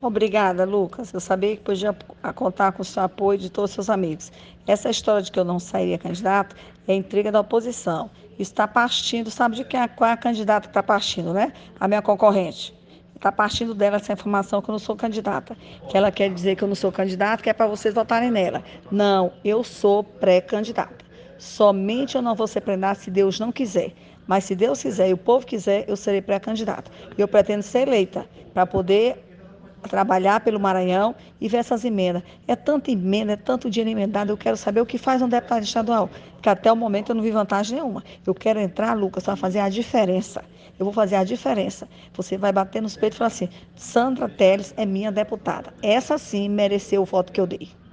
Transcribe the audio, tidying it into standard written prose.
Obrigada, Lucas. Eu sabia que podia contar com o seu apoio de todos os seus amigos. Essa história de que eu não sairia candidato é intriga da oposição. Está partindo, sabe de quem, qual é a candidata que está partindo, né? A minha concorrente. Está partindo dela essa informação que eu não sou candidata. Que ela quer dizer que eu não sou candidata, que é para vocês votarem nela. Não, eu sou pré-candidata. Somente eu não vou ser pré-candidata se Deus não quiser. Mas se Deus quiser e o povo quiser, eu serei pré-candidata. Eu pretendo ser eleita para poder trabalhar pelo Maranhão e ver essas emendas. É tanta emenda, é tanto dinheiro emendado, eu quero saber o que faz um deputado estadual, porque até o momento eu não vi vantagem nenhuma. Eu quero entrar, Lucas, para fazer a diferença. Eu vou fazer a diferença. Você vai bater nos peitos e falar assim, Sandra Telles é minha deputada. Essa sim mereceu o voto que eu dei.